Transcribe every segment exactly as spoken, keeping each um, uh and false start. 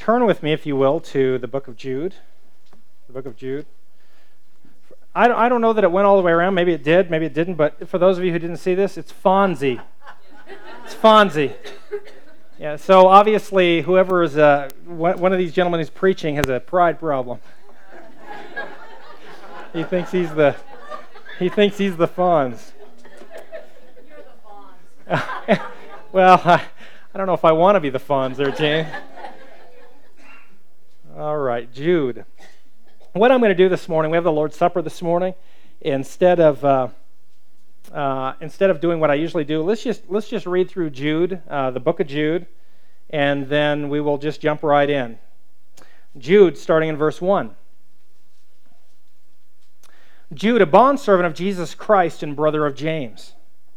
Turn with me, if you will, to the book of Jude. The book of Jude. I don't, I don't know that it went all the way around. Maybe it did, maybe it didn't. But for those of you who didn't see this, it's Fonzie. It's Fonzie. Yeah. So obviously, whoever is uh, one of these gentlemen who's preaching has a pride problem. He thinks he's the he thinks he's the Fonz. You're the Fonz. Well, I, I don't know if I want to be the Fonz there, Jane. All right, Jude. What I'm going to do this morning, we have the Lord's Supper this morning. Instead of uh, uh, instead of doing what I usually do, let's just let's just read through Jude, uh, the book of Jude, and then we will just jump right in. Jude, starting in verse one. Jude, a bondservant of Jesus Christ and brother of James,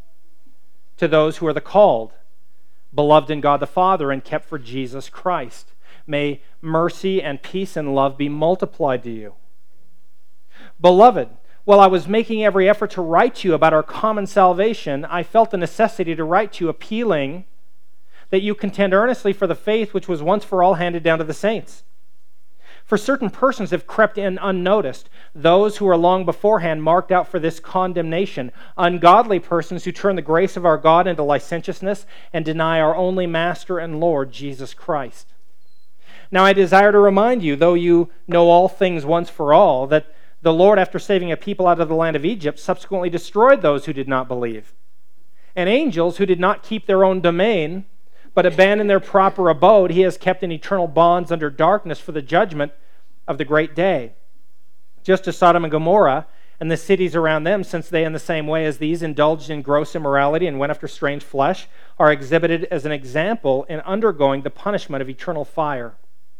to those who are the called, beloved in God the Father, and kept for Jesus Christ. May mercy and peace and love be multiplied to you. Beloved, while I was making every effort to write to you about our common salvation, I felt the necessity to write to you appealing that you contend earnestly for the faith which was once for all handed down to the saints. For certain persons have crept in unnoticed, those who are long beforehand marked out for this condemnation, ungodly persons who turn the grace of our God into licentiousness and deny our only Master and Lord, Jesus Christ. Now I desire to remind you, though you know all things once for all, that the Lord, after saving a people out of the land of Egypt, subsequently destroyed those who did not believe. And angels who did not keep their own domain, but abandoned their proper abode, he has kept in eternal bonds under darkness for the judgment of the great day. Just as Sodom and Gomorrah and the cities around them, since they in the same way as these indulged in gross immorality and went after strange flesh, are exhibited as an example in undergoing the punishment of eternal fire.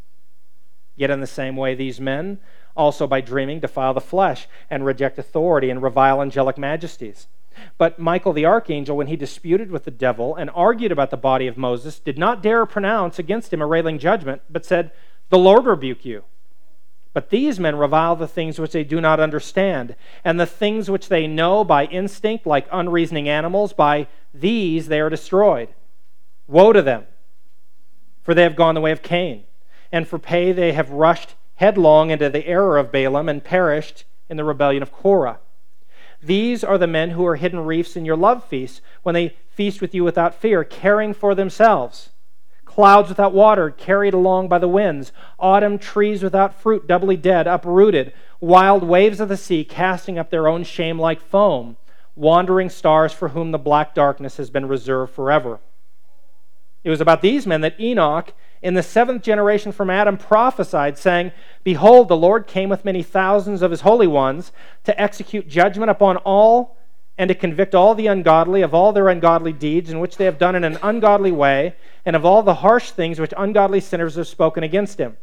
Yet in the same way these men also by dreaming defile the flesh and reject authority and revile angelic majesties. But Michael the archangel, when he disputed with the devil and argued about the body of Moses, did not dare pronounce against him a railing judgment, but said, "The Lord rebuke you." But these men revile the things which they do not understand, and the things which they know by instinct, like unreasoning animals, by these they are destroyed. Woe to them, for they have gone the way of Cain, and for pay they have rushed headlong into the error of Balaam and perished in the rebellion of Korah. These are the men who are hidden reefs in your love feasts, when they feast with you without fear, caring for themselves. Clouds without water, carried along by the winds. Autumn trees without fruit, doubly dead, uprooted. Wild waves of the sea, casting up their own shame like foam. Wandering stars for whom the black darkness has been reserved forever. It was about these men that Enoch, in the seventh generation from Adam, prophesied, saying, "Behold, the Lord came with many thousands of his holy ones to execute judgment upon all and to convict all the ungodly of all their ungodly deeds in which they have done in an ungodly way, and of all the harsh things which ungodly sinners have spoken against him.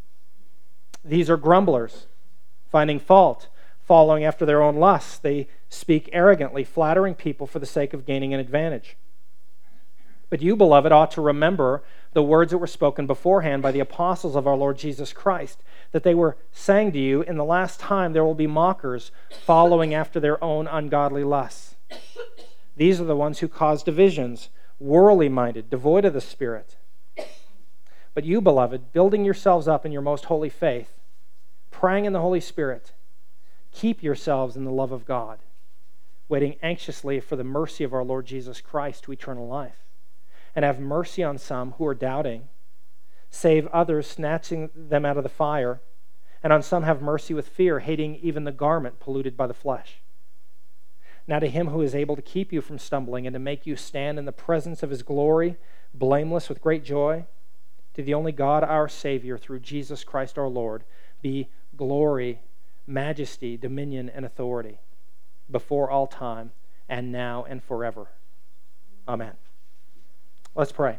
These are grumblers, finding fault, following after their own lusts. They speak arrogantly, flattering people for the sake of gaining an advantage. But you, beloved, ought to remember the words that were spoken beforehand by the apostles of our Lord Jesus Christ, that they were saying to you, in the last time there will be mockers following after their own ungodly lusts. These are the ones who cause divisions, worldly-minded, devoid of the Spirit. But you, beloved, building yourselves up in your most holy faith, praying in the Holy Spirit, keep yourselves in the love of God, waiting anxiously for the mercy of our Lord Jesus Christ to eternal life. And have mercy on some who are doubting, save others, snatching them out of the fire, and on some have mercy with fear, hating even the garment polluted by the flesh. Now to him who is able to keep you from stumbling and to make you stand in the presence of his glory, blameless with great joy, to the only God our Savior, through Jesus Christ our Lord, be glory, majesty, dominion, and authority, before all time, and now and forever. Amen. Let's pray.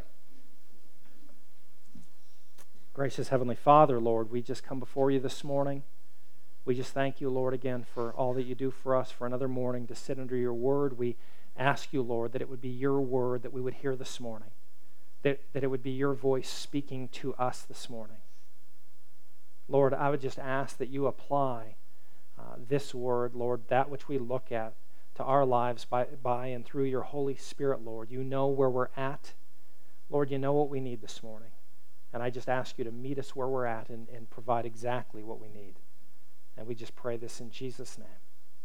Gracious Heavenly Father, Lord, we just come before you this morning. We just thank you, Lord, again for all that you do for us, for another morning to sit under your word. We ask you, Lord, that it would be your word that we would hear this morning, that, that it would be your voice speaking to us this morning. Lord, I would just ask that you apply uh, this word, Lord, that which we look at, to our lives by, by and through your Holy Spirit, Lord. You know where we're at. Lord, you know what we need this morning. And I just ask you to meet us where we're at and, and provide exactly what we need. And we just pray this in Jesus' name.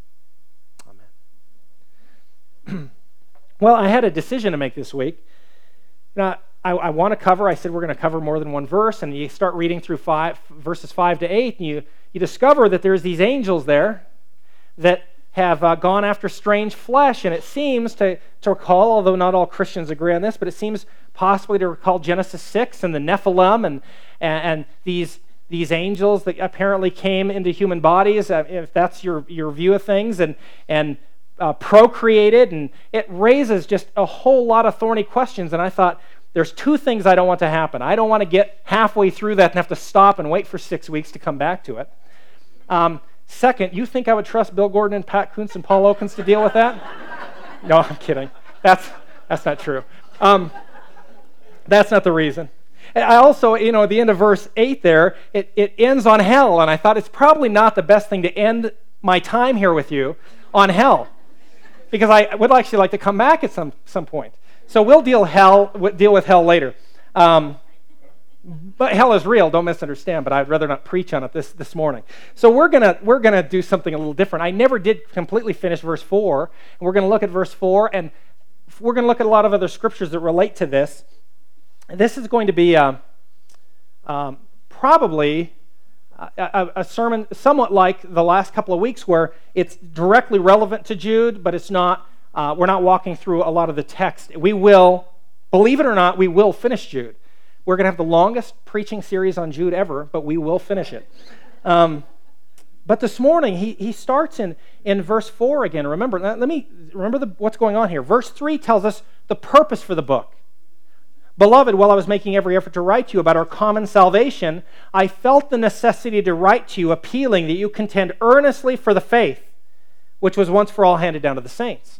Amen. Well, I had a decision to make this week. Now, I, I want to cover, I said we're going to cover more than one verse, and you start reading through five, verses five to eight, and you, you discover that there's these angels there that have uh, gone after strange flesh, and it seems to, to recall, although not all Christians agree on this, but it seems possibly to recall Genesis six and the Nephilim and, and, and these, these angels that apparently came into human bodies, uh, if that's your, your view of things, and, and uh, procreated, and it raises just a whole lot of thorny questions, and I thought, there's two things I don't want to happen. I don't want to get halfway through that and have to stop and wait for six weeks to come back to it. Um, second, you think I would trust Bill Gordon and Pat Kuntz and Paul Okins to deal with that? No, I'm kidding. That's that's not true. Um, that's not the reason. I also, you know, at the end of verse eight there, it, it ends on hell, and I thought it's probably not the best thing to end my time here with you on hell, because I would actually like to come back at some some point. So we'll deal hell deal with hell later. Um, but hell is real, don't misunderstand, but I'd rather not preach on it this, this morning. So we're gonna we're gonna do something a little different. I never did completely finish verse four, and we're gonna look at verse four, and we're gonna look at a lot of other scriptures that relate to this. This is going to be uh, um, probably a, a sermon somewhat like the last couple of weeks, where it's directly relevant to Jude, but it's not. Uh, we're not walking through a lot of the text. We will, believe it or not, we will finish Jude. We're going to have the longest preaching series on Jude ever, but we will finish it. Um, but this morning, he he starts in, in verse four again. Remember, let me remember the, what's going on here. Verse three tells us the purpose for the book. Beloved, while I was making every effort to write to you about our common salvation, I felt the necessity to write to you, appealing that you contend earnestly for the faith, which was once for all handed down to the saints.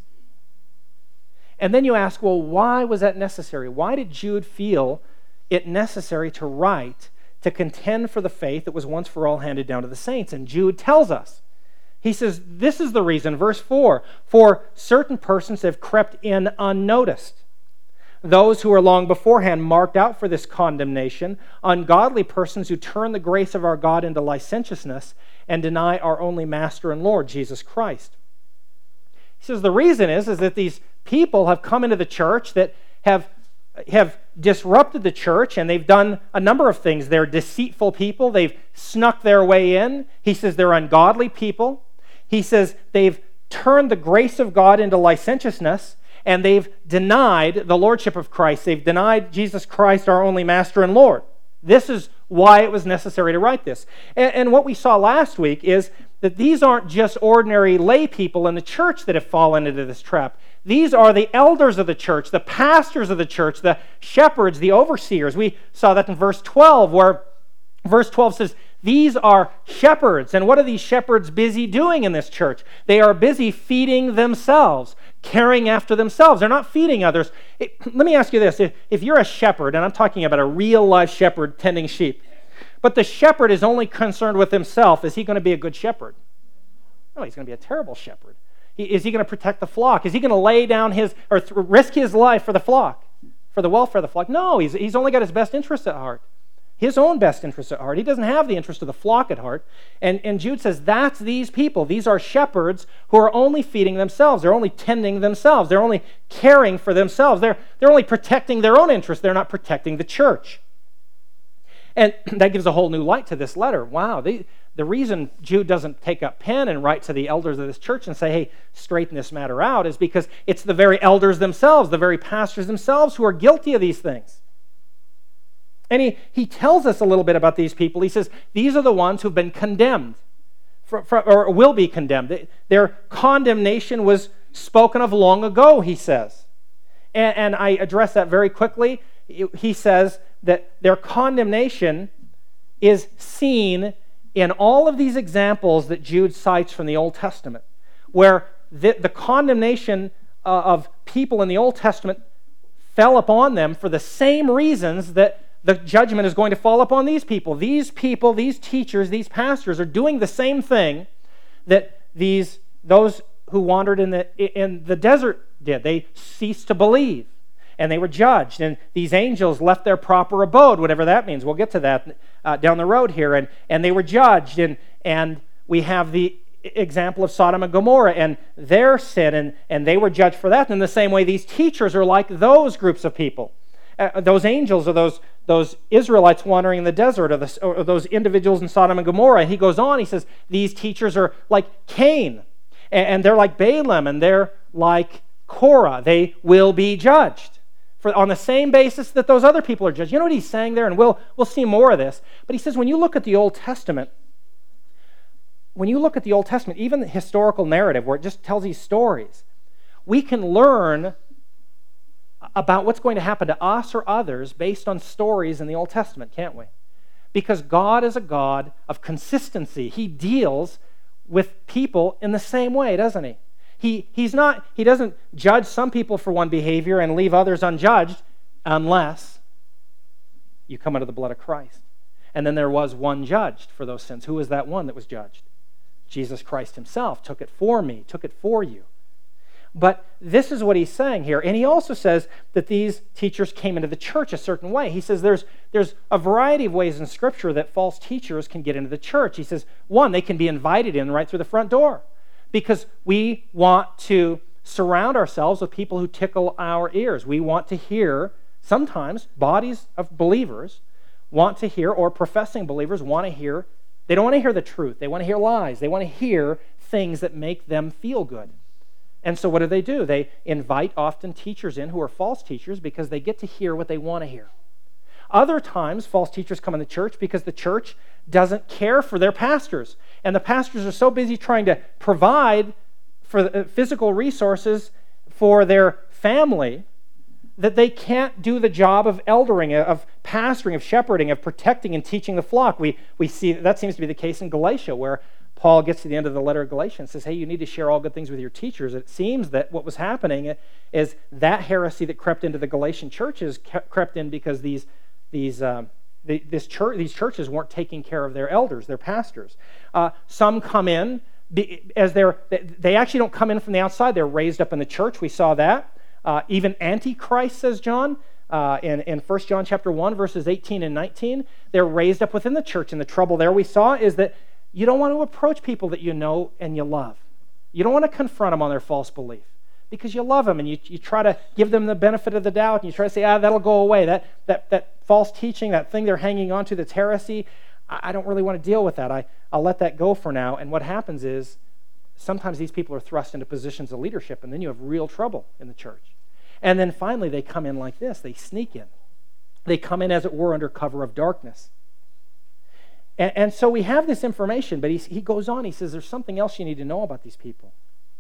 And then you ask, well, why was that necessary? Why did Jude feel it necessary to write, to contend for the faith that was once for all handed down to the saints? And Jude tells us. He says, this is the reason, verse four, for certain persons have crept in unnoticed. Those who were long beforehand marked out for this condemnation, ungodly persons who turn the grace of our God into licentiousness and deny our only Master and Lord, Jesus Christ. He says the reason is, is that these people have come into the church that have, have disrupted the church, and they've done a number of things. They're deceitful people. They've snuck their way in. He says they're ungodly people. He says they've turned the grace of God into licentiousness, and they've denied the lordship of Christ. They've denied Jesus Christ, our only Master and Lord. This is why it was necessary to write this. And, and what we saw last week is that these aren't just ordinary lay people in the church that have fallen into this trap. These are the elders of the church, the pastors of the church, the shepherds, the overseers. We saw that in verse twelve, where verse twelve says, these are shepherds. And what are these shepherds busy doing in this church? They are busy feeding themselves, caring after themselves. They're not feeding others. It, let me ask you this. If, if you're a shepherd, and I'm talking about a real-life shepherd tending sheep, but the shepherd is only concerned with himself, is he going to be a good shepherd? No, he's going to be a terrible shepherd. He, is he going to protect the flock? Is he going to lay down his, or th- risk his life for the flock, for the welfare of the flock? No, he's, he's only got his best interests at heart. His own best interests at heart. He doesn't have the interest of the flock at heart. And, and Jude says that's these people. These are shepherds who are only feeding themselves. They're only tending themselves. They're only caring for themselves. They're, they're only protecting their own interests. They're not protecting the church. And that gives a whole new light to this letter. Wow, they, the reason Jude doesn't take up pen and write to the elders of this church and say, hey, straighten this matter out, is because it's the very elders themselves, the very pastors themselves who are guilty of these things. And he, he tells us a little bit about these people. He says, these are the ones who've been condemned, for, for, or will be condemned. Their condemnation was spoken of long ago, he says. And, and I address that very quickly. He says that their condemnation is seen in all of these examples that Jude cites from the Old Testament, where the, the condemnation uh, of people in the Old Testament fell upon them for the same reasons that the judgment is going to fall upon these people. These people, these teachers, these pastors are doing the same thing that these those who wandered in the in the desert did. They ceased to believe. and they were judged. And these angels left their proper abode, whatever that means. We'll get to that uh, down the road here. And, and they were judged. And, and we have the example of Sodom and Gomorrah and their sin, and, and they were judged for that. And in the same way, these teachers are like those groups of people. Uh, those angels or those, those Israelites wandering in the desert, or, the, or those individuals in Sodom and Gomorrah. And he goes on, he says, these teachers are like Cain, and, and they're like Balaam, and they're like Korah. They will be judged for, on the same basis that those other people are judged. You know what he's saying there? And we'll, we'll see more of this. But he says, when you look at the Old Testament, when you look at the Old Testament, even the historical narrative where it just tells these stories, we can learn about what's going to happen to us or others based on stories in the Old Testament, can't we? Because God is a God of consistency. He deals with people in the same way, doesn't he? He, he's not, he doesn't judge some people for one behavior and leave others unjudged unless you come under the blood of Christ. And then there was one judged for those sins. Who was that one that was judged? Jesus Christ himself took it for me, took it for you. But this is what he's saying here. And he also says that these teachers came into the church a certain way. He says there's, there's a variety of ways in Scripture that false teachers can get into the church. He says, one, they can be invited in right through the front door because we want to surround ourselves with people who tickle our ears. We want to hear, sometimes bodies of believers want to hear, or professing believers want to hear, they don't want to hear the truth. They want to hear lies. They want to hear things that make them feel good. And so what do they do? They invite often teachers in who are false teachers because they get to hear what they want to hear. Other times, false teachers come in the church because the church doesn't care for their pastors. And the pastors are so busy trying to provide for the physical resources for their family that they can't do the job of eldering, of pastoring, of shepherding, of protecting and teaching the flock. We, we see that seems to be the case in Galatia, where Paul gets to the end of the letter of Galatians and says, hey, you need to share all good things with your teachers. It seems that what was happening is that heresy that crept into the Galatian churches crept in because these, these, uh, the, this church, these churches weren't taking care of their elders, their pastors. Uh, some come in as they're, they actually don't come in from the outside. They're raised up in the church. We saw that. Uh, even Antichrist, says John, uh, in, in First John chapter one, verses eighteen and nineteen, they're raised up within the church. And the trouble there we saw is that you don't want to approach people that you know and you love. You don't want to confront them on their false belief because you love them, and you, you try to give them the benefit of the doubt, and you try to say, ah, that'll go away. That, that, that false teaching, that thing they're hanging on to that's heresy, I, I don't really want to deal with that. I, I'll let that go for now. And what happens is sometimes these people are thrust into positions of leadership, and then you have real trouble in the church. And then finally they come in like this. They sneak in. They come in, as it were, under cover of darkness. And, and so we have this information, but he, he goes on. He says, there's something else you need to know about these people.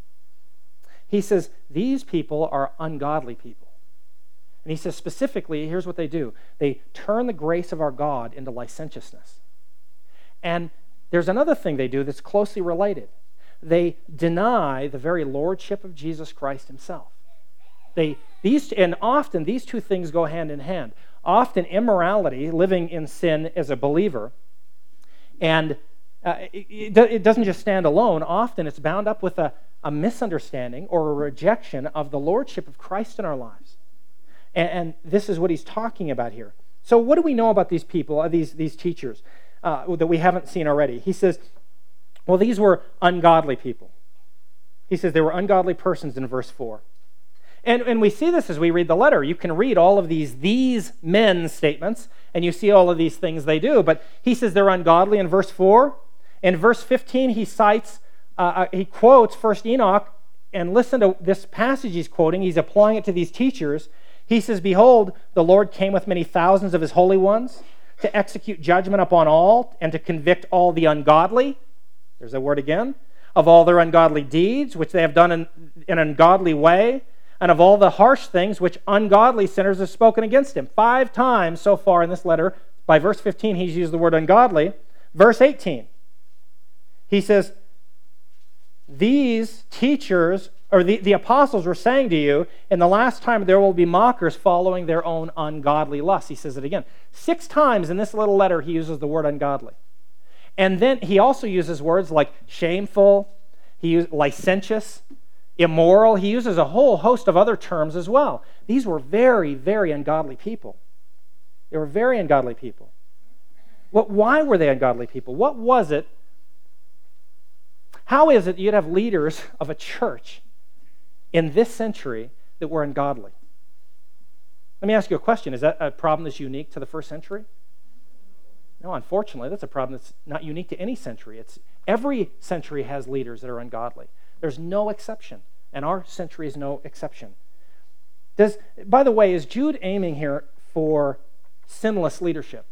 He says, these people are ungodly people. And he says specifically, here's what they do. They turn the grace of our God into licentiousness. And there's another thing they do that's closely related. They deny the very lordship of Jesus Christ himself. They, these, and often these two things go hand in hand. Often immorality, living in sin as a believer, and uh, it, it doesn't just stand alone. Often it's bound up with a, a misunderstanding or a rejection of the lordship of Christ in our lives. And, and this is what he's talking about here. So what do we know about these people, uh, these, these teachers, uh, that we haven't seen already? He says, well, these were ungodly people. He says they were ungodly persons in verse four. And, and we see this as we read the letter. You can read all of these these men statements, and you see all of these things they do. But he says they're ungodly in verse four. In verse fifteen, he cites, uh, he quotes First Enoch, and listen to this passage he's quoting. He's applying it to these teachers. He says, behold, the Lord came with many thousands of his holy ones to execute judgment upon all and to convict all the ungodly. There's that word again. Of all their ungodly deeds, which they have done in, in an ungodly way, and of all the harsh things which ungodly sinners have spoken against him. Five times so far in this letter, by verse fifteen, he's used the word ungodly. Verse eighteen, he says, these teachers, or the, the apostles were saying to you, in the last time there will be mockers following their own ungodly lusts. He says it again. Six times in this little letter he uses the word ungodly. And then he also uses words like shameful, he used licentious, immoral. He uses a whole host of other terms as well. These were very, very ungodly people. They were very ungodly people. What, why were they ungodly people? What was it? How is it you'd have leaders of a church in this century that were ungodly? Let me ask you a question. Is that a problem that's unique to the first century? No, unfortunately, that's a problem that's not unique to any century. It's every century has leaders that are ungodly. There's no exception, and our century is no exception. Does, by the way, is Jude aiming here for sinless leadership?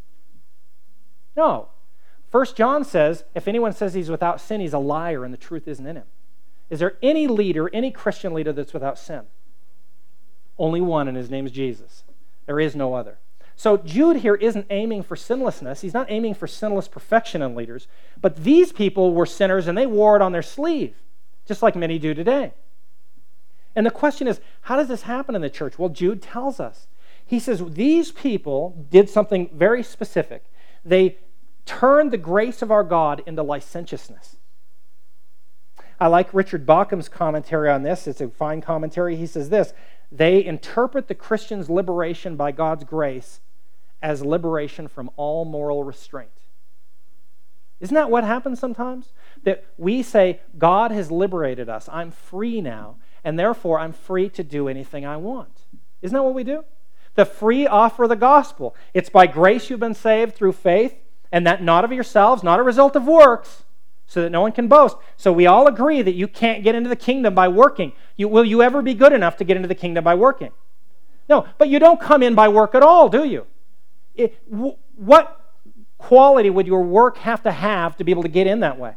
No. First John says, if anyone says he's without sin, he's a liar and the truth isn't in him. Is there any leader, any Christian leader that's without sin? Only one, and his name is Jesus. There is no other. So Jude here isn't aiming for sinlessness. He's not aiming for sinless perfection in leaders. But these people were sinners and they wore it on their sleeve, just like many do today. And the question is, how does this happen in the church? Well, Jude tells us. He says these people did something very specific. They turned the grace of our God into licentiousness. I like Richard Bauckham's commentary on this. It's a fine commentary. He says this: they interpret the Christian's liberation by God's grace as liberation from all moral restraint. Isn't that what happens sometimes? That we say, God has liberated us. I'm free now, and therefore I'm free to do anything I want. Isn't that what we do? The free offer of the gospel. It's by grace you've been saved through faith, and that not of yourselves, not a result of works, so that no one can boast. So we all agree that you can't get into the kingdom by working. You, will you ever be good enough to get into the kingdom by working? No, but you don't come in by work at all, do you? It, w- what quality would your work have to have to be able to get in that way?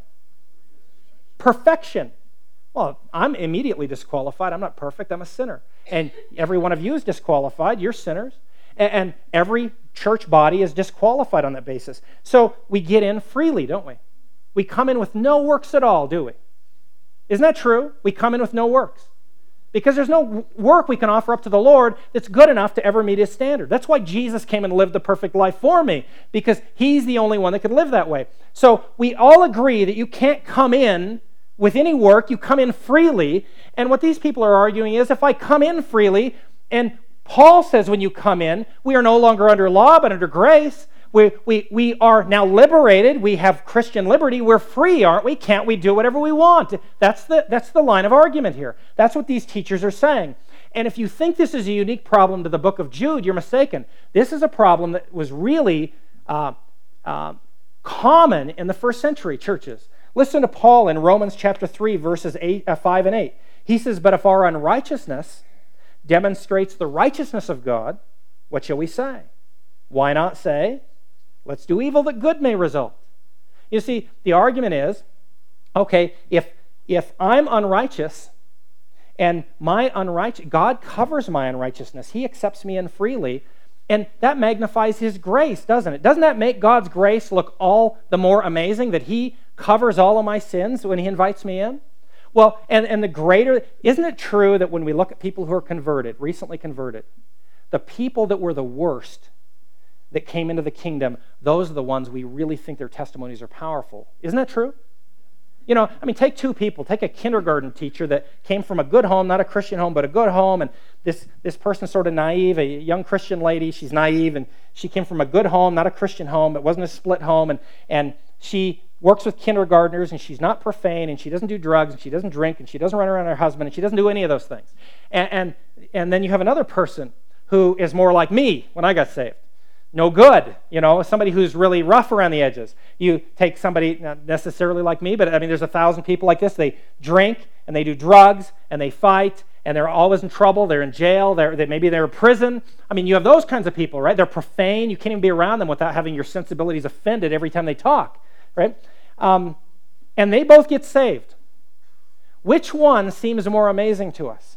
Perfection. Well, I'm immediately disqualified. I'm not perfect. I'm a sinner. And every one of you is disqualified. You're sinners. And, and every church body is disqualified on that basis. So we get in freely, don't we? We come in with no works at all, do we? Isn't that true? We come in with no works. Because there's no work we can offer up to the Lord that's good enough to ever meet His standard. That's why Jesus came and lived the perfect life for me, because He's the only one that could live that way. So we all agree that you can't come in with any work. You come in freely. And what these people are arguing is, if I come in freely, and Paul says when you come in, we are no longer under law but under grace. We, we, we are now liberated. We have Christian liberty. We're free, aren't we? Can't we do whatever we want? That's the, that's the line of argument here. That's what these teachers are saying. And if you think this is a unique problem to the book of Jude, you're mistaken. This is a problem that was really uh, uh, common in the first century churches. Listen to Paul in Romans chapter three, verses eight, uh, five and eight. He says, but if our unrighteousness demonstrates the righteousness of God, what shall we say? Why not say, let's do evil that good may result? You see, the argument is, okay, if if I'm unrighteous and my unrighteous, God covers my unrighteousness. He accepts me in freely, and that magnifies His grace, doesn't it? Doesn't that make God's grace look all the more amazing, that He covers all of my sins when He invites me in? Well, and, and the greater, isn't it true that when we look at people who are converted, recently converted, the people that were the worst that came into the kingdom, those are the ones we really think their testimonies are powerful. Isn't that true? You know, I mean, take two people. Take a kindergarten teacher that came from a good home, not a Christian home, but a good home, and this, this person's sort of naive, a young Christian lady. She's naive, and she came from a good home, not a Christian home. It wasn't a split home, and, and she works with kindergartners, and she's not profane, and she doesn't do drugs, and she doesn't drink, and she doesn't run around her husband, and she doesn't do any of those things. And, and, and then you have another person who is more like me when I got saved. No good, you know, somebody who's really rough around the edges. You take somebody, not necessarily like me, but I mean, there's a thousand people like this. They drink, and they do drugs, and they fight, and they're always in trouble. They're in jail. They're, they, maybe they're in prison. I mean, you have those kinds of people, right? They're profane. You can't even be around them without having your sensibilities offended every time they talk, right? Um, and they both get saved. Which one seems more amazing to us?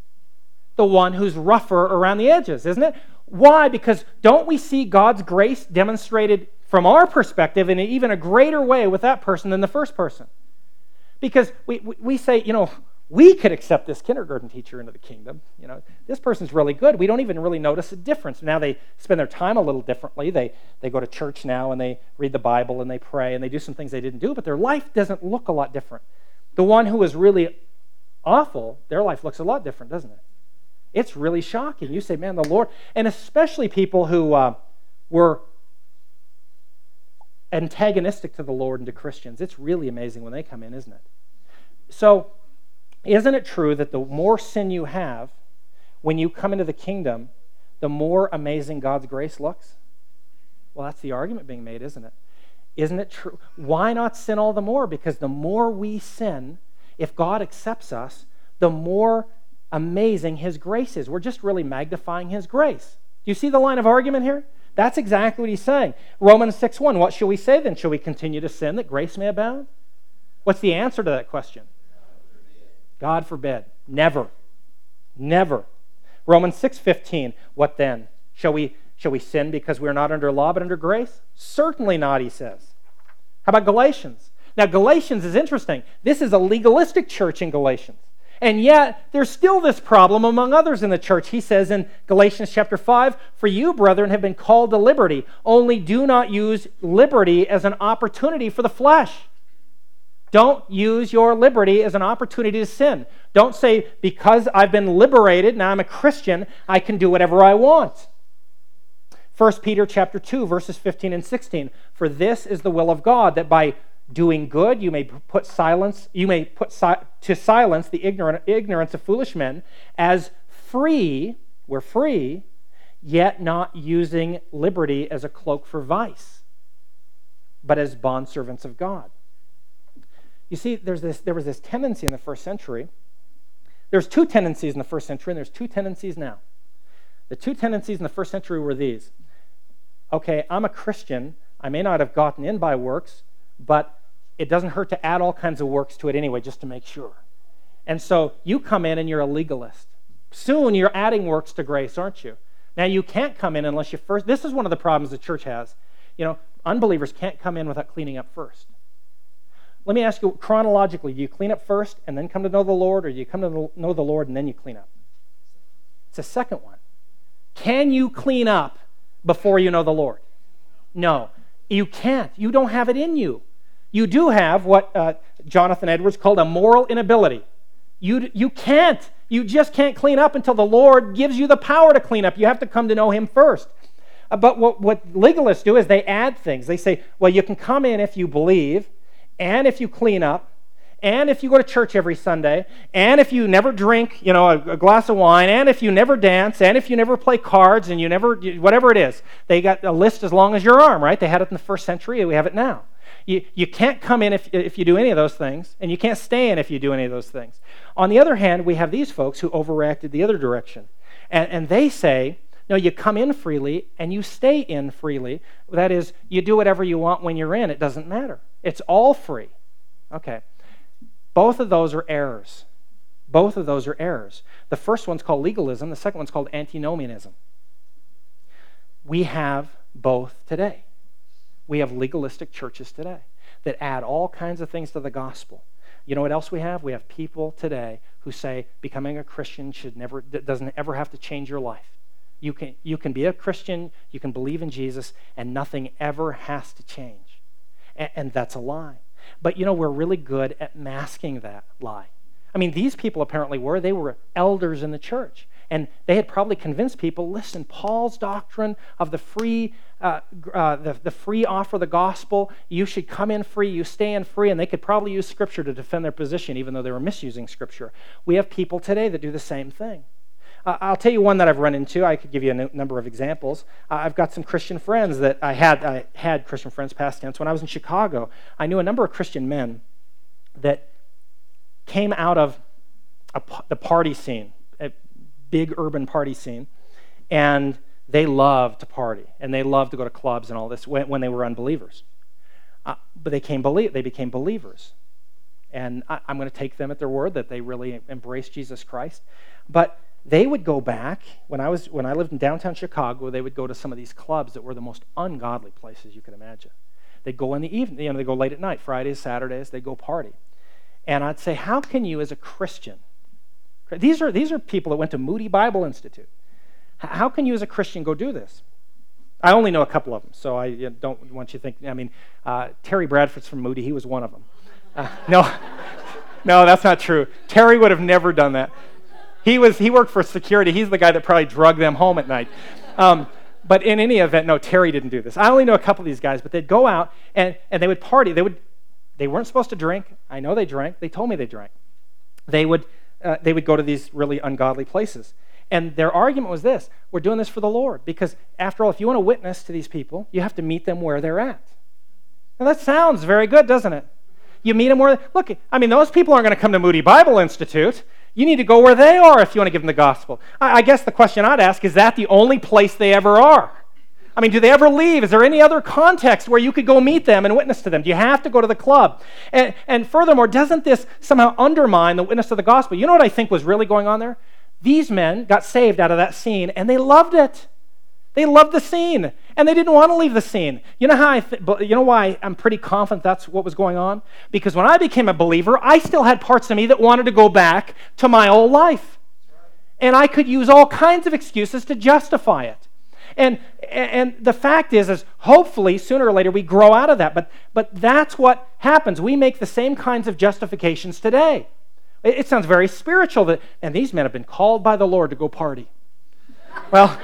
The one who's rougher around the edges, isn't it? Why? Because don't we see God's grace demonstrated from our perspective in even a greater way with that person than the first person? Because we, we, we say, you know, we could accept this kindergarten teacher into the kingdom. You know, this person's really good. We don't even really notice a difference. Now they spend their time a little differently. They, they go to church now, and they read the Bible, and they pray, and they do some things they didn't do, but their life doesn't look a lot different. The one who was really awful, their life looks a lot different, doesn't it? It's really shocking. You say, man, the Lord, and especially people who uh, were antagonistic to the Lord and to Christians. It's really amazing when they come in, isn't it? So, isn't it true that the more sin you have, when you come into the kingdom, the more amazing God's grace looks? Well, that's the argument being made, isn't it? Isn't it true? Why not sin all the more? Because the more we sin, if God accepts us, the more amazing His grace is. We're just really magnifying His grace. Do you see the line of argument here? That's exactly what he's saying. Romans six one, what shall we say then? Shall we continue to sin that grace may abound? What's the answer to that question? God forbid. Never. Never. Romans six fifteen, what then? Shall we, shall we sin because we're not under law but under grace? Certainly not, he says. How about Galatians? Now, Galatians is interesting. This is a legalistic church in Galatians. And yet, there's still this problem among others in the church. He says in Galatians chapter five, for you, brethren, have been called to liberty. Only do not use liberty as an opportunity for the flesh. Don't use your liberty as an opportunity to sin. Don't say, because I've been liberated, now I'm a Christian, I can do whatever I want. First Peter chapter two, verses fifteen and sixteen. For this is the will of God, that by doing good, you may put silence. You may put si- to silence the ignorant ignorance of foolish men, as free. We're free, yet not using liberty as a cloak for vice, but as bondservants of God. You see, there's this. There was this tendency in the first century. There's two tendencies in the first century, and there's two tendencies now. The two tendencies in the first century were these. Okay, I'm a Christian. I may not have gotten in by works, but it doesn't hurt to add all kinds of works to it anyway, just to make sure. And so you come in and you're a legalist. Soon you're adding works to grace, aren't you? Now you can't come in unless you first... This is one of the problems the church has. You know, unbelievers can't come in without cleaning up first. Let me ask you, chronologically, do you clean up first and then come to know the Lord, or do you come to know the Lord and then you clean up? It's a second one. Can you clean up before you know the Lord? No. You can't. You don't have it in you. You do have what uh, Jonathan Edwards called a moral inability. You, you can't. You just can't clean up until the Lord gives you the power to clean up. You have to come to know Him first. Uh, but what, what legalists do is they add things. They say, well, you can come in if you believe, and if you clean up, and if you go to church every Sunday, and if you never drink, you know, a, a glass of wine, and if you never dance, and if you never play cards, and you never, whatever it is. They got a list as long as your arm, right? They had it in the first century, and we have it now. You, you can't come in if, if you do any of those things, and you can't stay in if you do any of those things. On the other hand, we have these folks who overreacted the other direction. And, and they say, no, you come in freely, and you stay in freely. That is, you do whatever you want when you're in. It doesn't matter. It's all free. Okay. Both of those are errors. Both of those are errors. The first one's called legalism. The second one's called antinomianism. We have both today. We have legalistic churches today that add all kinds of things to the gospel. You know what else we have? We have people today who say becoming a Christian should never doesn't ever have to change your life. You can you can be a Christian, you can believe in Jesus, and nothing ever has to change. And, and that's a lie. But you know, we're really good at masking that lie. I mean, these people apparently were. They were elders in the church. And they had probably convinced people, listen, Paul's doctrine of the free uh, uh, the, the free offer of the gospel, you should come in free, you stay in free, and they could probably use Scripture to defend their position, even though they were misusing Scripture. We have people today that do the same thing. Uh, I'll tell you one that I've run into. I could give you a n- number of examples. Uh, I've got some Christian friends that I had, I had Christian friends past tense. When I was in Chicago, I knew a number of Christian men that came out of a, the party scene, a big urban party scene, and they loved to party, and they loved to go to clubs and all this when, when they were unbelievers. Uh, but they came belie- they became believers. And I, I'm going to take them at their word that they really embraced Jesus Christ. But they would go back, when I was when I lived in downtown Chicago, they would go to some of these clubs that were the most ungodly places you could imagine. They'd go in the evening, you know, they'd go late at night, Fridays, Saturdays, they'd go party. And I'd say, how can you as a Christian, these are these are people that went to Moody Bible Institute, how can you as a Christian go do this? I only know a couple of them, so I don't want you to think, I mean, uh, Terry Bradford's from Moody, he was one of them. Uh, no, No, that's not true. Terry would have never done that. He was he worked for security. He's the guy that probably drugged them home at night. Um, but in any event, no, Terry didn't do this. I only know a couple of these guys, but they'd go out and, and they would party. They would they weren't supposed to drink. I know they drank. They told me they drank. They would uh, they would go to these really ungodly places. And their argument was this: we're doing this for the Lord, because after all, if you want to witness to these people, you have to meet them where they're at. Now that sounds very good, doesn't it? You meet them where, look, I mean, those people aren't going to come to Moody Bible Institute. You need to go where they are if you want to give them the gospel. I, I guess the question I'd ask, is that the only place they ever are? I mean, do they ever leave? Is there any other context where you could go meet them and witness to them? Do you have to go to the club? And, and furthermore, doesn't this somehow undermine the witness of the gospel? You know what I think was really going on there? These men got saved out of that scene, and they loved it. They loved the scene, and they didn't want to leave the scene. You know how I? Th- you know why I'm pretty confident that's what was going on? Because when I became a believer, I still had parts of me that wanted to go back to my old life, and I could use all kinds of excuses to justify it. And and the fact is, is hopefully sooner or later we grow out of that. But but that's what happens. We make the same kinds of justifications today. It, it sounds very spiritual that, and these men have been called by the Lord to go party. Well.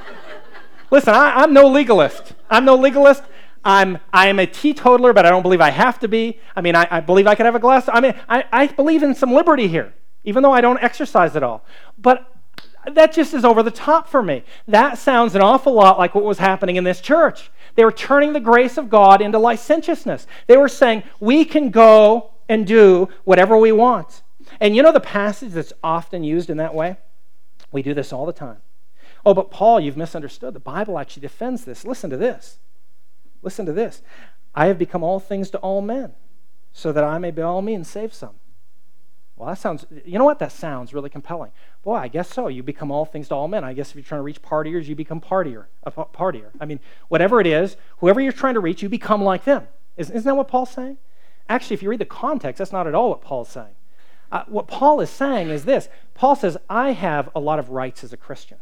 Listen, I, I'm no legalist. I'm no legalist. I'm I am a teetotaler, but I don't believe I have to be. I mean, I, I believe I could have a glass. I mean, I, I believe in some liberty here, even though I don't exercise it all. But that just is over the top for me. That sounds an awful lot like what was happening in this church. They were turning the grace of God into licentiousness. They were saying, we can go and do whatever we want. And you know the passage that's often used in that way? We do this all the time. Oh, but Paul, you've misunderstood. The Bible actually defends this. Listen to this. Listen to this. I have become all things to all men, so that I may by all means save some. Well, that sounds, you know what? That sounds really compelling. Boy, I guess so. You become all things to all men. I guess if you're trying to reach partiers, you become partier, a partier. I mean, whatever it is, whoever you're trying to reach, you become like them. Isn't, isn't that what Paul's saying? Actually, if you read the context, that's not at all what Paul's saying. Uh, what Paul is saying is this. Paul says, I have a lot of rights as a Christian.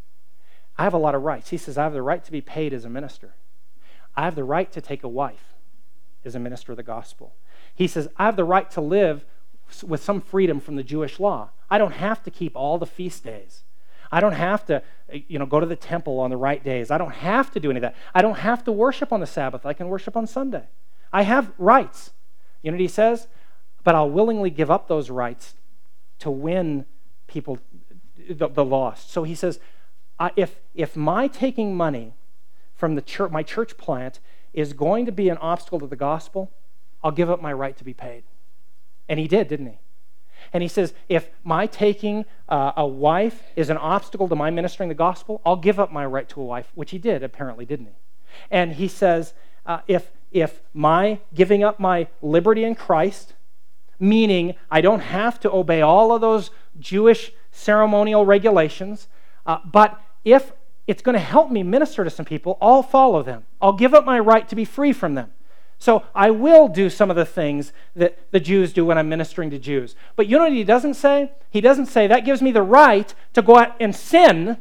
I have a lot of rights. He says, I have the right to be paid as a minister. I have the right to take a wife as a minister of the gospel. He says, I have the right to live with some freedom from the Jewish law. I don't have to keep all the feast days. I don't have to, you know, go to the temple on the right days. I don't have to do any of that. I don't have to worship on the Sabbath. I can worship on Sunday. I have rights. You know what he says? But I'll willingly give up those rights to win people, the, the lost. So he says, Uh, if if my taking money from the church, my church plant is going to be an obstacle to the gospel, I'll give up my right to be paid. And he did, didn't he? And he says, if my taking uh, a wife is an obstacle to my ministering the gospel, I'll give up my right to a wife, which he did, apparently, didn't he? And he says, uh, if if my giving up my liberty in Christ, meaning I don't have to obey all of those Jewish ceremonial regulations, uh, but if it's going to help me minister to some people, I'll follow them. I'll give up my right to be free from them. So I will do some of the things that the Jews do when I'm ministering to Jews. But you know what he doesn't say? He doesn't say, that gives me the right to go out and sin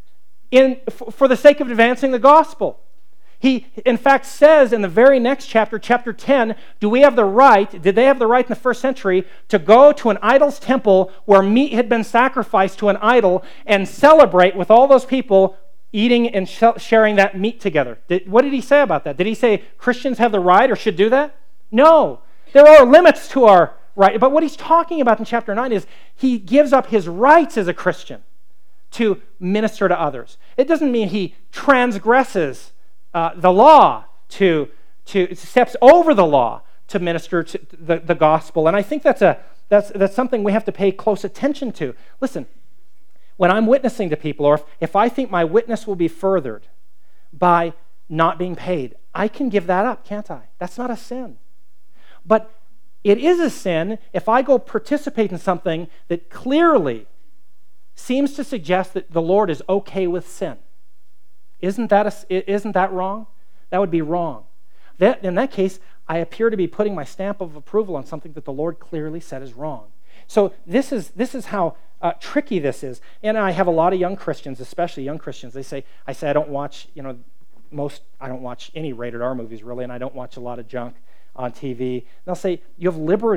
in, for the sake of advancing the gospel. He, in fact, says in the very next chapter, chapter ten, do we have the right, did they have the right in the first century to go to an idol's temple where meat had been sacrificed to an idol and celebrate with all those people eating and sh- sharing that meat together? Did, what did he say about that? Did he say Christians have the right or should do that? No. There are limits to our right. But what he's talking about in chapter nine is he gives up his rights as a Christian to minister to others. It doesn't mean he transgresses Uh, the law, to to steps over the law to minister to the, the gospel. And I think that's a that's that's something we have to pay close attention to. Listen, when I'm witnessing to people, or if, if I think my witness will be furthered by not being paid, I can give that up, can't I? That's not a sin. But it is a sin if I go participate in something that clearly seems to suggest that the Lord is okay with sin. Isn't that a, isn't that wrong? That would be wrong. That, in that case, I appear to be putting my stamp of approval on something that the Lord clearly said is wrong. So this is this is how uh, tricky this is. And I have a lot of young Christians, especially young Christians. They say, I say I don't watch, you know, most I don't watch any rated R movies really, and I don't watch a lot of junk on T V. And they'll say, you have liberty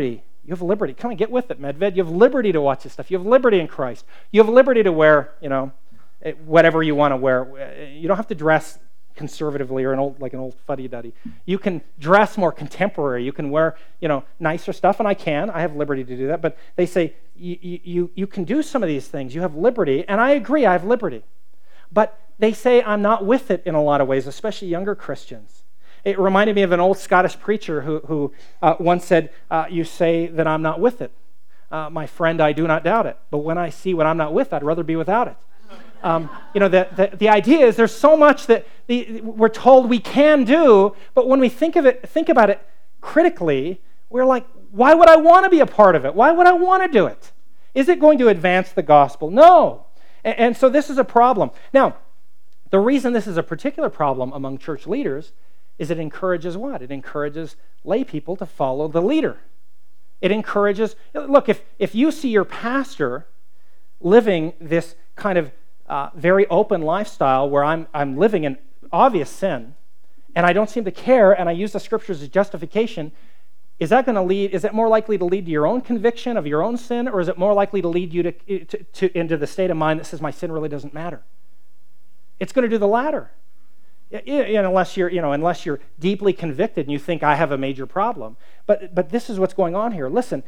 You have liberty. Come on, get with it, Medved. You have liberty to watch this stuff. You have liberty in Christ. You have liberty to wear, you know, whatever you want to wear. You don't have to dress conservatively or an old like an old fuddy-duddy. You can dress more contemporary. You can wear, you know, nicer stuff, and I can. I have liberty to do that. But they say you you you can do some of these things. You have liberty, and I agree. I have liberty. But they say I'm not with it in a lot of ways, especially younger Christians. It reminded me of an old Scottish preacher who who uh, once said, uh, "You say that I'm not with it, uh, my friend. I do not doubt it. But when I see what I'm not with, I'd rather be without it." Um, you know, the, the, the idea is there's so much that the, we're told we can do, but when we think of it, think about it critically, we're like, why would I want to be a part of it? Why would I want to do it? Is it going to advance the gospel? No. And, and so this is a problem. Now, the reason this is a particular problem among church leaders is it encourages what? It encourages lay people to follow the leader. It encourages, look, if, if you see your pastor living this kind of Uh, very open lifestyle where I'm I'm living in obvious sin, and I don't seem to care, and I use the scriptures as justification, is that going to lead? Is it more likely to lead to your own conviction of your own sin, or is it more likely to lead you to, to, to into the state of mind that says my sin really doesn't matter? It's going to do the latter, it, it, unless you're you know unless you're deeply convicted and you think I have a major problem. But but this is what's going on here. Listen,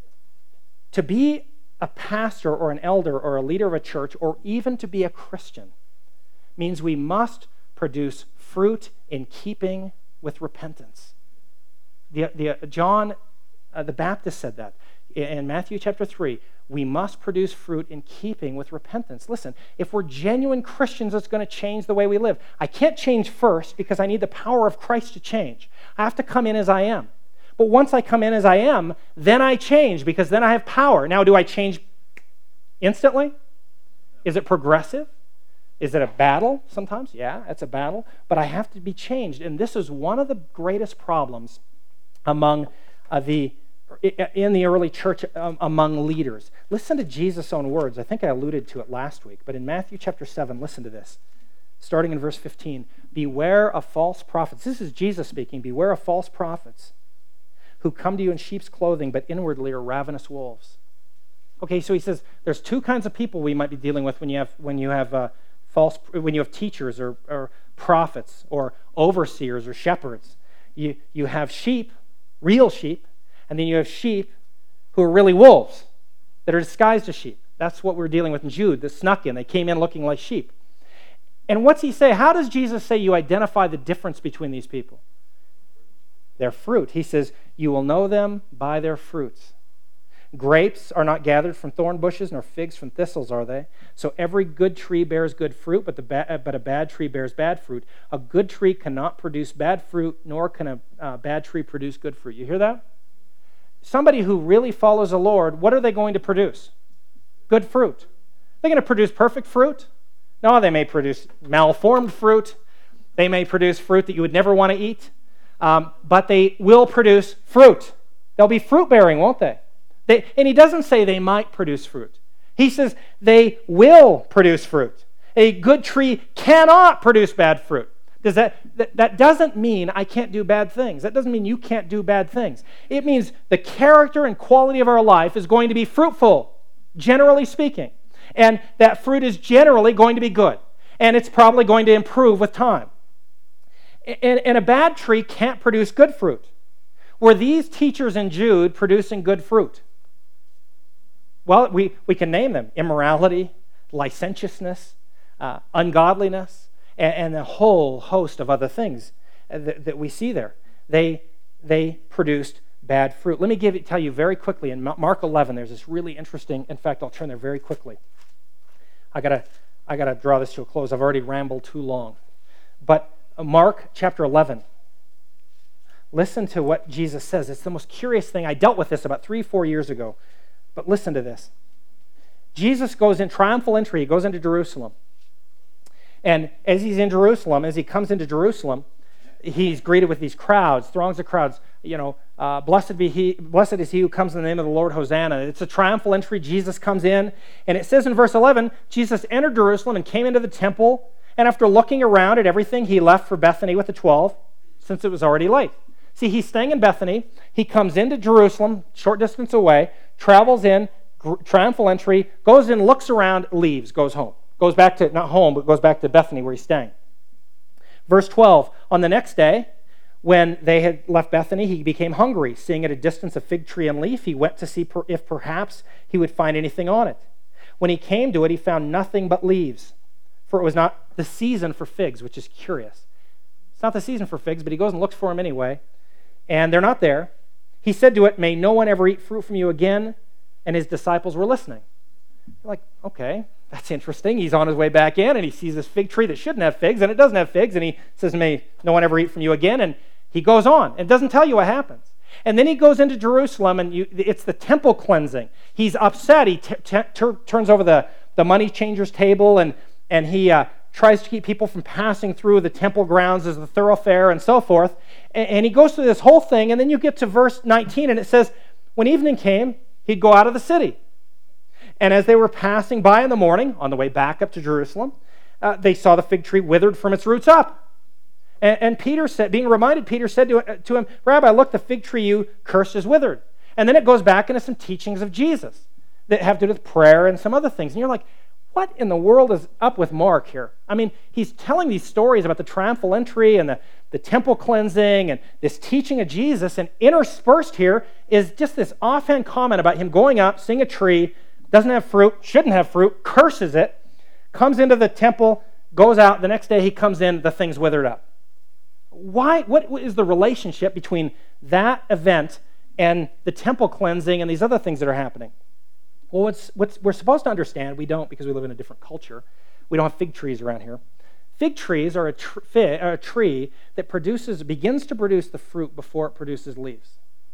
to be a pastor or an elder or a leader of a church or even to be a Christian means we must produce fruit in keeping with repentance. The, the, John uh, the Baptist said that in Matthew chapter three. We must produce fruit in keeping with repentance. Listen, if we're genuine Christians, it's going to change the way we live. I can't change first because I need the power of Christ to change. I have to come in as I am. But once I come in as I am, then I change because then I have power. Now, do I change instantly? Is it progressive? Is it a battle sometimes? Yeah, it's a battle. But I have to be changed. And this is one of the greatest problems among uh, the in the early church um, among leaders. Listen to Jesus' own words. I think I alluded to it last week. But in Matthew chapter seven, listen to this. Starting in verse fifteen, beware of false prophets. This is Jesus speaking. Beware of false prophets who come to you in sheep's clothing, but inwardly are ravenous wolves. Okay, so he says there's two kinds of people we might be dealing with when you have when you have uh, false when you have teachers or, or prophets or overseers or shepherds. You you have sheep, real sheep, and then you have sheep who are really wolves that are disguised as sheep. That's what we're dealing with in Jude that snuck in. They came in looking like sheep. And what's he say? How does Jesus say you identify the difference between these people? Their fruit. He says, you will know them by their fruits. Grapes are not gathered from thorn bushes, nor figs from thistles, are they? So every good tree bears good fruit, but, the ba- but a bad tree bears bad fruit. A good tree cannot produce bad fruit, nor can a uh, bad tree produce good fruit. You hear that? Somebody who really follows the Lord, what are they going to produce? Good fruit. They're going to produce perfect fruit? No, they may produce malformed fruit. They may produce fruit that you would never want to eat. Um, but they will produce fruit. They'll be fruit-bearing, won't they? they? And he doesn't say they might produce fruit. He says they will produce fruit. A good tree cannot produce bad fruit. Does that, that, that doesn't mean I can't do bad things. That doesn't mean you can't do bad things. It means the character and quality of our life is going to be fruitful, generally speaking. And that fruit is generally going to be good. And it's probably going to improve with time. And, and a bad tree can't produce good fruit. Were these teachers in Jude producing good fruit? Well, we, we can name them. Immorality, licentiousness, uh, ungodliness, and, and a whole host of other things that, that we see there. They, they produced bad fruit. Let me give it, tell you very quickly. In Mark eleven, there's this really interesting, in fact, I'll turn there very quickly. I gotta, I gotta draw this to a close. I've already rambled too long. But Mark chapter eleven. Listen to what Jesus says. It's the most curious thing. I dealt with this about three, four years ago. But listen to this. Jesus goes in triumphal entry. He goes into Jerusalem. And as he's in Jerusalem, as he comes into Jerusalem, he's greeted with these crowds, throngs of crowds. You know, uh, blessed be he, blessed is he who comes in the name of the Lord, Hosanna. It's a triumphal entry. Jesus comes in. And it says in verse eleven, Jesus entered Jerusalem and came into the temple. And after looking around at everything, he left for Bethany with the twelve, since it was already late. See, he's staying in Bethany. He comes into Jerusalem, short distance away, travels in, gr- triumphal entry, goes in, looks around, leaves, goes home. Goes back to, not home, but goes back to Bethany where he's staying. Verse twelve, on the next day, when they had left Bethany, he became hungry. Seeing at a distance a fig tree and leaf, he went to see per- if perhaps he would find anything on it. When he came to it, he found nothing but leaves, for it was not the season for figs, which is curious. It's not the season for figs, but he goes and looks for them anyway, and they're not there. He said to it, "May no one ever eat fruit from you again," and his disciples were listening. They're like, okay, that's interesting. He's on his way back in, and he sees this fig tree that shouldn't have figs, and it doesn't have figs, and he says, "May no one ever eat from you again," and he goes on. It doesn't tell you what happens. And then he goes into Jerusalem, and you, it's the temple cleansing. He's upset. He t- t- t- turns over the, the money changer's table, and, and he uh, tries to keep people from passing through the temple grounds as the thoroughfare and so forth. And, and he goes through this whole thing, and then you get to verse nineteen, and it says, when evening came, he'd go out of the city. And as they were passing by in the morning, on the way back up to Jerusalem, uh, they saw the fig tree withered from its roots up. And, and Peter said, being reminded, Peter said to, to him, "Rabbi, look, the fig tree you cursed is withered." And then it goes back into some teachings of Jesus that have to do with prayer and some other things. And you're like, what in the world is up with Mark here? I mean, he's telling these stories about the triumphal entry and the, the temple cleansing and this teaching of Jesus, and interspersed here is just this offhand comment about him going up, seeing a tree, doesn't have fruit, shouldn't have fruit, curses it, comes into the temple, goes out, the next day he comes in, the thing's withered up. Why? What is the relationship between that event and the temple cleansing and these other things that are happening? Well, what's, what's we're supposed to understand, we don't because we live in a different culture. We don't have fig trees around here. Fig trees are a, tr- fi- are a tree that produces, begins to produce the fruit before it produces leaves.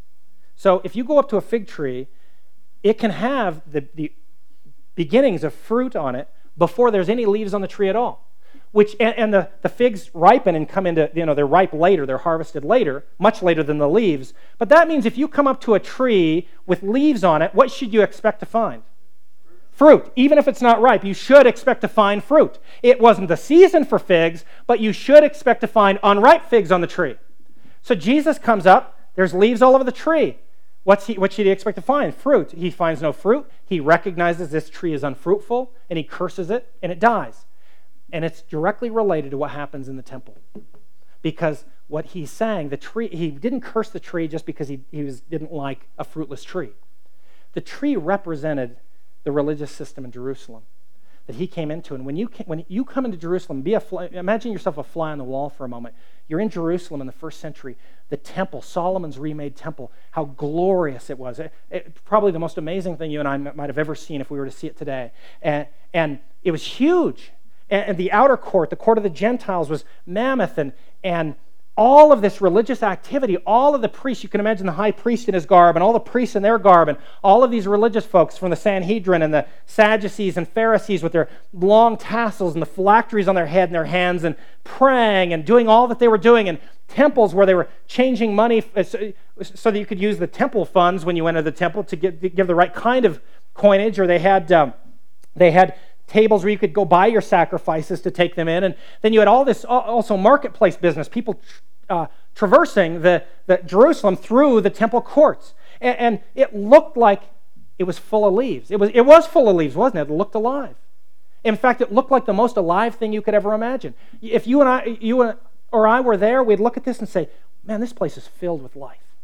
So if you go up to a fig tree, it can have the, the beginnings of fruit on it before there's any leaves on the tree at all. Which and, and the, the figs ripen and come into, you know, they're ripe later, they're harvested later, much later than the leaves. But that means if you come up to a tree with leaves on it, what should you expect to find? Fruit. Even if it's not ripe, you should expect to find fruit. It wasn't the season for figs, but you should expect to find unripe figs on the tree. So Jesus comes up, there's leaves all over the tree. What's he, what should he expect to find? Fruit. He finds no fruit. He recognizes this tree is unfruitful, and he curses it, and it dies. And it's directly related to what happens in the temple. Because what he's saying, the tree, he didn't curse the tree just because he, he was, didn't like a fruitless tree. The tree represented the religious system in Jerusalem that he came into. And when you came, when you come into Jerusalem, be a fly, imagine yourself a fly on the wall for a moment. You're in Jerusalem in the first century. The temple, Solomon's remade temple, how glorious it was. It, it, probably the most amazing thing you and I might have ever seen if we were to see it today. And, and it was huge. And the outer court, the court of the Gentiles, was mammoth, and, and all of this religious activity, all of the priests, you can imagine the high priest in his garb, and all the priests in their garb, and all of these religious folks from the Sanhedrin and the Sadducees and Pharisees with their long tassels and the phylacteries on their head and their hands, and praying and doing all that they were doing, and temples where they were changing money so that you could use the temple funds when you entered the temple to give, to give the right kind of coinage, or they had um, they had tables where you could go buy your sacrifices to take them in. And then you had all this also marketplace business, people uh, traversing the, the Jerusalem through the temple courts. And, and it looked like it was full of leaves. It was, it was full of leaves, wasn't it? It looked alive. In fact, it looked like the most alive thing you could ever imagine. If you and I, you or I were there, we'd look at this and say, man, this place is filled with life.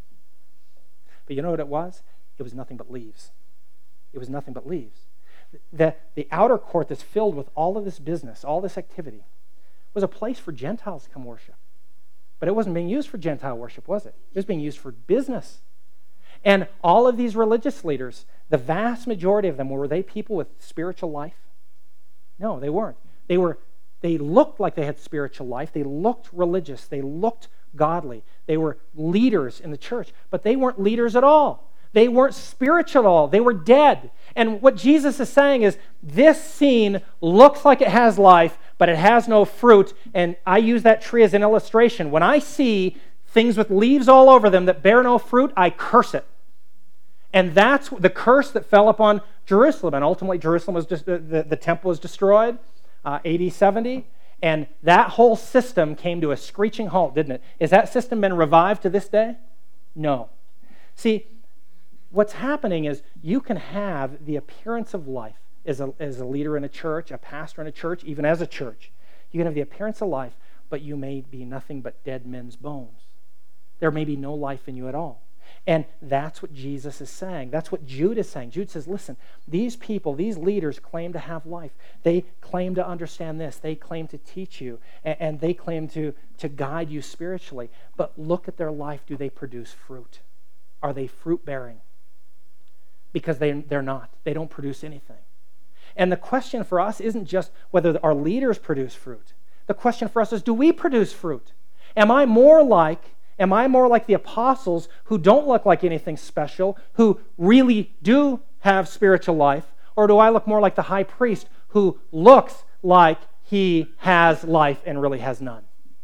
But you know what it was? It was nothing but leaves. It was nothing but leaves. The, the outer court that's filled with all of this business, all this activity, was a place for Gentiles to come worship. But it wasn't being used for Gentile worship, was it? It was being used for business. And all of these religious leaders, the vast majority of them, were they people with spiritual life? No, they weren't. They were. They looked like they had spiritual life. They looked religious. They looked godly. They were leaders in the church, but they weren't leaders at all. They weren't spiritual at all. They were dead. And what Jesus is saying is, this scene looks like it has life, but it has no fruit. And I use that tree as an illustration. When I see things with leaves all over them that bear no fruit, I curse it. And that's the curse that fell upon Jerusalem. And ultimately, Jerusalem was just, the, the, the temple was destroyed, uh, A D seventy. And that whole system came to a screeching halt, didn't it? Has that system been revived to this day? No. See, what's happening is you can have the appearance of life as a, as a leader in a church, a pastor in a church, even as a church. You can have the appearance of life, but you may be nothing but dead men's bones. There may be no life in you at all. And that's what Jesus is saying. That's what Jude is saying. Jude says, listen, these people, these leaders claim to have life. They claim to understand this. They claim to teach you. And, and they claim to, to guide you spiritually. But look at their life. Do they produce fruit? Are they fruit-bearing? Because they, they're not. They don't produce anything. And the question for us isn't just whether our leaders produce fruit. The question for us is, do we produce fruit? Am I more like... Am I more like the apostles who don't look like anything special, who really do have spiritual life? Or do I look more like the high priest who looks like he has life and really has none?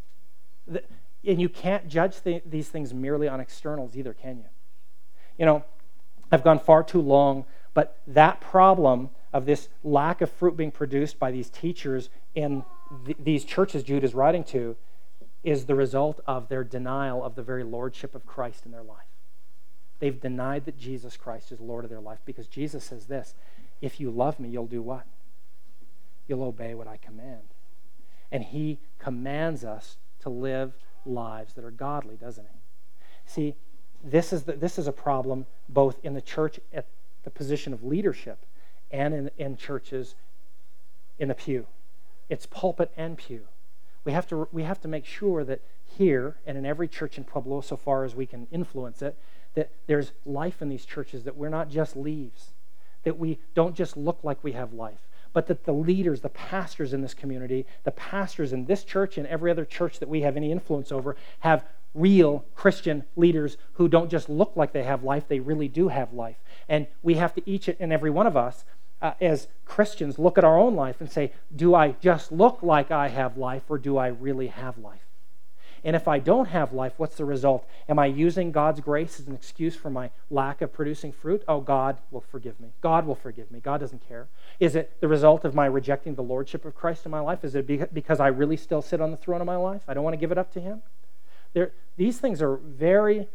And you can't judge th- these things merely on externals either, can you? You know, I've gone far too long, but that problem of this lack of fruit being produced by these teachers in th- these churches Jude is writing to is the result of their denial of the very lordship of Christ in their life. They've denied that Jesus Christ is Lord of their life, because Jesus says this, if you love me, you'll do what? You'll obey what I command. And he commands us to live lives that are godly, doesn't he? See, this is, the, this is a problem both in the church at the position of leadership and in, in churches in the pew. It's pulpit and pew. We have to we have to make sure that here and in every church in Pueblo, so far as we can influence it, that there's life in these churches, that we're not just leaves, that we don't just look like we have life, but that the leaders, the pastors in this community, the pastors in this church and every other church that we have any influence over, have real Christian leaders who don't just look like they have life, they really do have life. And we have to, each and every one of us, Uh, as Christians, look at our own life and say, do I just look like I have life, or do I really have life? And if I don't have life, what's the result? Am I using God's grace as an excuse for my lack of producing fruit? Oh, God will forgive me. God will forgive me. God doesn't care. Is it the result of my rejecting the lordship of Christ in my life? Is it because I really still sit on the throne of my life? I don't want to give it up to him? There, these things are very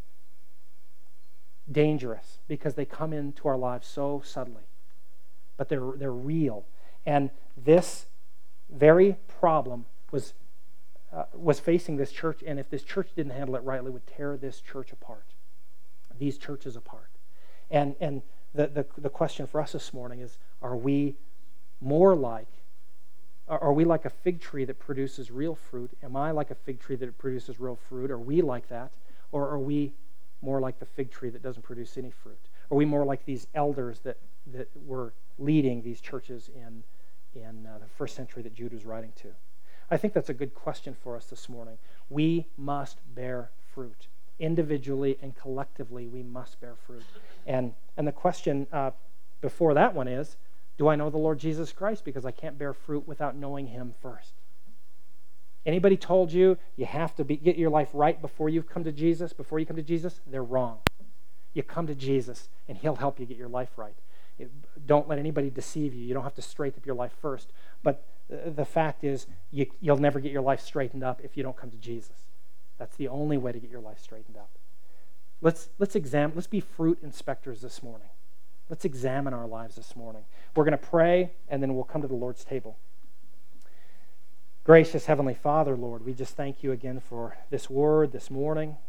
dangerous because they come into our lives so subtly. But they're they're real, and this very problem was uh, was facing this church. And if this church didn't handle it rightly, it would tear this church apart, these churches apart. And and the the, the question for us this morning is: Are we more like? Are we like a fig tree that produces real fruit? Am I like a fig tree that produces real fruit? Are we like that, or are we more like the fig tree that doesn't produce any fruit? Are we more like these elders that that were leading these churches in, in uh, the first century that Jude was writing to? I think that's a good question for us this morning. We must bear fruit. Individually and collectively, we must bear fruit. And, and the question uh, before that one is, do I know the Lord Jesus Christ? Because I can't bear fruit without knowing him first. Anybody told you you have to be, get your life right before you come to Jesus, before you come to Jesus? They're wrong. You come to Jesus, and he'll help you get your life right. Don't let anybody deceive you. You don't have to straighten up your life first. But the fact is, you, you'll never get your life straightened up if you don't come to Jesus. That's the only way to get your life straightened up. Let's let's examine. Let's be fruit inspectors this morning. Let's examine our lives this morning. We're going to pray, and then we'll come to the Lord's table. Gracious Heavenly Father, Lord, we just thank you again for this word this morning.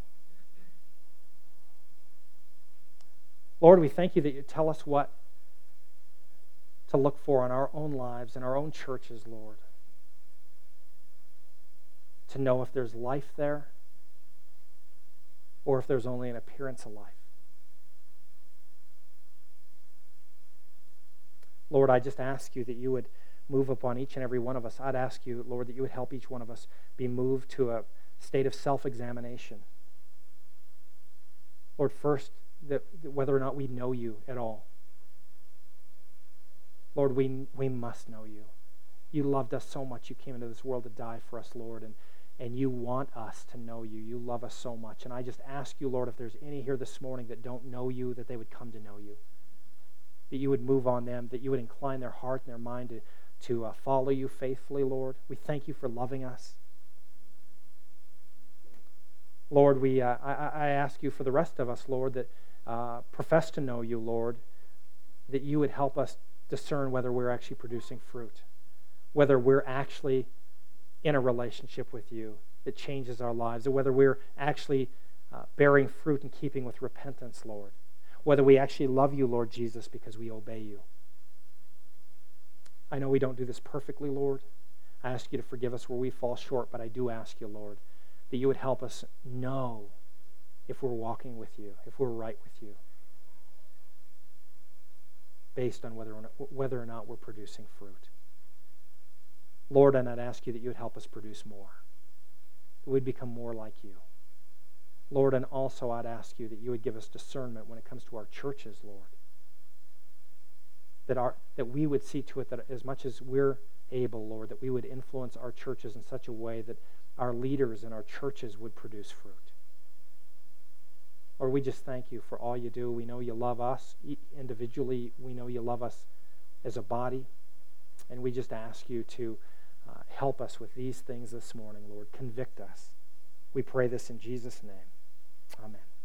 Lord, we thank you that you tell us what to look for in our own lives, in our own churches, Lord. To know if there's life there or if there's only an appearance of life. Lord, I just ask you that you would move upon each and every one of us. I'd ask you, Lord, that you would help each one of us be moved to a state of self-examination. Lord, first, that whether or not we know you at all. Lord, we we must know you. You loved us so much. You came into this world to die for us, Lord, and, and you want us to know you. You love us so much. And I just ask you, Lord, if there's any here this morning that don't know you, that they would come to know you. That you would move on them, that you would incline their heart and their mind to, to uh, follow you faithfully, Lord. We thank you for loving us. Lord, we uh, I, I ask you for the rest of us, Lord, that uh, profess to know you, Lord, that you would help us discern whether we're actually producing fruit, whether we're actually in a relationship with you that changes our lives, or whether we're actually uh, bearing fruit in keeping with repentance, Lord, whether we actually love you, Lord Jesus, because we obey you. I know we don't do this perfectly, Lord. I ask you to forgive us where we fall short, but I do ask you, Lord, that you would help us know if we're walking with you, if we're right with you, based on whether or not, whether or not we're producing fruit. Lord, and I'd ask you that you would help us produce more, that we'd become more like you. Lord, and also I'd ask you that you would give us discernment when it comes to our churches, Lord, that our that we would see to it that as much as we're able, Lord, that we would influence our churches in such a way that our leaders in our churches would produce fruit. Lord, we just thank you for all you do. We know you love us individually. We know you love us as a body. And we just ask you to uh, help us with these things this morning, Lord. Convict us. We pray this in Jesus' name. Amen.